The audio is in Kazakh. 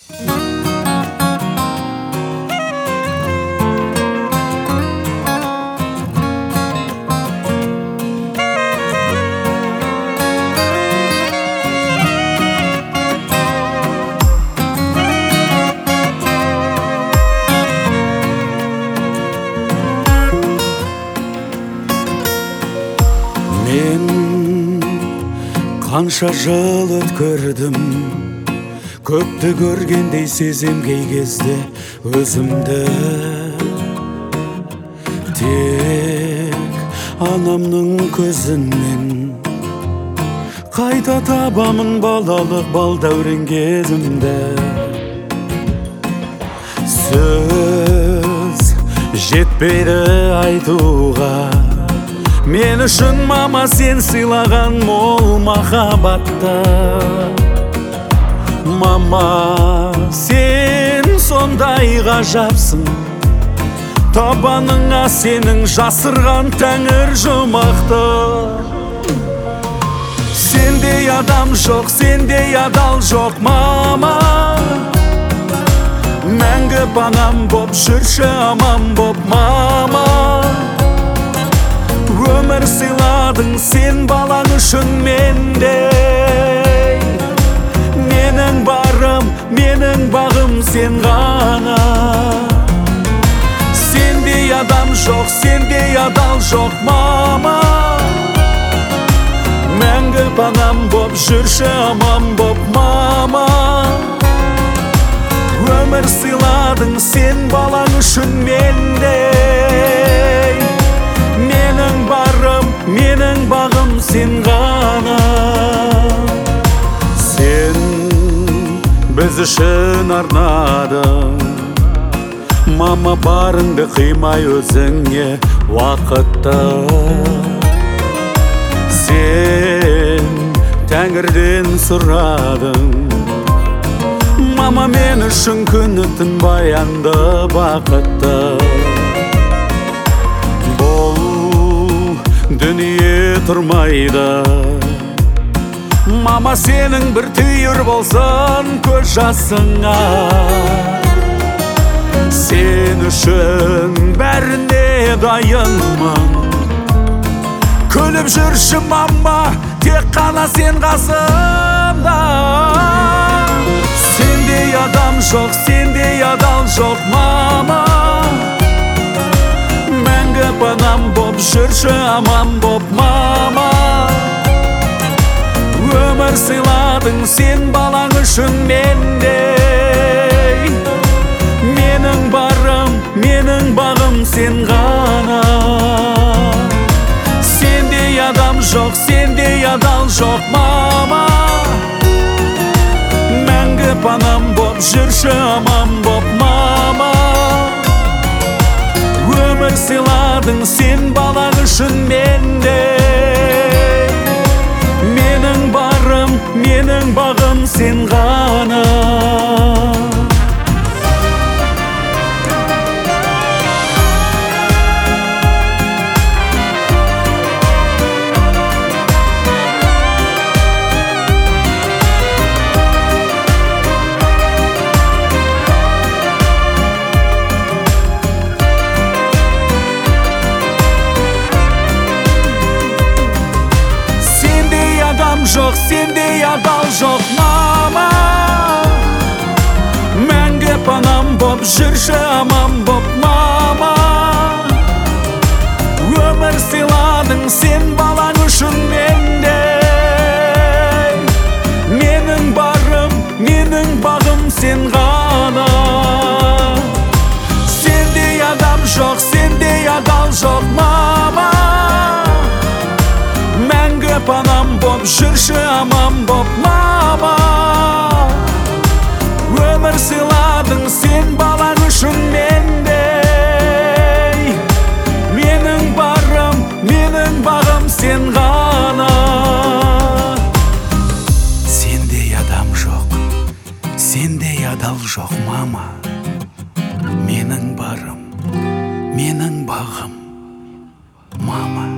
Қанша жыл өткөрдім, көпті көргендей сезем кей кезде өзімді. Тек анамның көзінен қайта табамын балалық бал дәурен кезімді. Сөз жетпейді айтуға, мен үшін мама сен сыйлаған мол махаббатты. Мама сен сондай ғажапсың, табаныңа сенің жасырған тәңір жұмақты. Сендей адам жоқ, сендей адал жоқ мама, мәңгі панам боп жүрші аман боп мама. Өмір сыйладың сен балаң үшін мендей. Менің барым, менің бағым сен ғана. Сендей адам жоқ, сендей адал жоқ мама, мәңгі панам боп жүрші аман боп мама. Өмір сыйладың сен балаң үшін мендей. Менің барым, менің бағым сен ғана. Сен біз үшін арнадың, мама барыңды қимай өзіңе уақытты. Сен тәңірден сұрадың, мама мен үшін күні түн баянды бақытты. Дүние тұрмайды, мама сенің бір түйір болсын көз жасыңа. Сен үшін бәріне дайынмын, күліп жүрші мама, тек қана сен қасымда. Сендей адам жоқ, сендей адал жоқ мама, мәңгі панам боп жүрші аман боп мама. Өмір сыйладың сен балаң үшін мендей. Менің барым, менің бағым сен ғана. Сендей адам жоқ, сендей адал жоқ мама, мәңгі панам боп жүрші аман боп мама. Өмір сыйладың сен балаң үшін мендей. Менің барым, менің бағым сен ғана. Жоқ, сендей адал жоқ мама, мәңгі панам боп жүрші аман боп мама. Өмір сыйладың сен балаң үшін мендей. Менің барым, менің бағым сен ғана. Сендей адам жоқ, сендей адал жоқ мама, мәңгі панам боп жүрші аман боп мама. Өмір сыйладың сен балаң үшін мендей. Менің барым, менің бағым сен ғана. Сендей адам жоқ, сендей адал жоқ мама, менің барым, менің бағым мама.